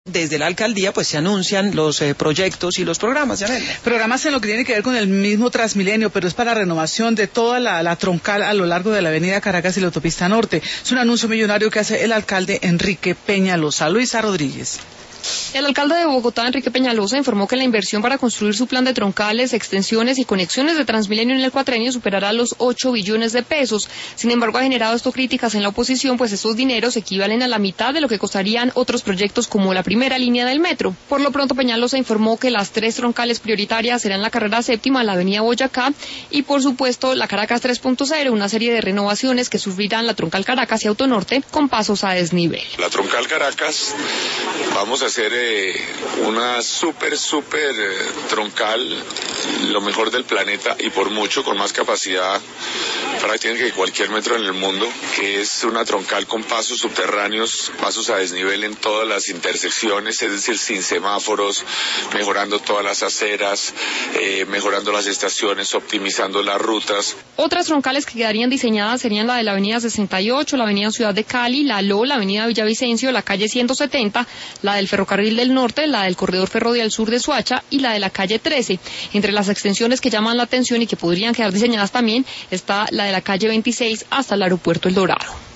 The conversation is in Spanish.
Desde la alcaldía pues se anuncian los proyectos y los programas, Yanela. Programas en lo que tiene que ver con el mismo Transmilenio, pero es para renovación de toda la troncal a lo largo de la avenida Caracas y la autopista norte. Es un anuncio millonario que hace el alcalde Enrique Peñalosa. Luisa Rodríguez. El alcalde de Bogotá, Enrique Peñalosa, informó que la inversión para construir su plan de troncales, extensiones y conexiones de Transmilenio en el cuatrenio superará los 8 billones de pesos. Sin embargo, ha generado esto críticas en la oposición, pues esos dineros equivalen a la mitad de lo que costarían otros proyectos como la primera línea del metro. Por lo pronto, Peñalosa informó que las 3 troncales prioritarias serán la carrera séptima, la avenida Boyacá y, por supuesto, la Caracas 3.0, una serie de renovaciones que sufrirán la troncal Caracas y Autonorte con pasos a desnivel. La troncal Caracas, vamos a hacer una súper troncal, lo mejor del planeta y por mucho con más capacidad prácticamente que cualquier metro en el mundo, que es una troncal con pasos subterráneos, pasos a desnivel en todas las intersecciones, es decir, sin semáforos, mejorando todas las aceras, mejorando las estaciones, optimizando las rutas. Otras troncales que quedarían diseñadas serían la de la avenida 68, la avenida Ciudad de Cali, la LO, la avenida Villavicencio, la calle 170, la del Ferrocarril del Norte, la del Corredor Ferrovial Sur de Soacha y la de la calle 13. Entre las extensiones que llaman la atención y que podrían quedar diseñadas también está la de la calle 26 hasta el aeropuerto El Dorado.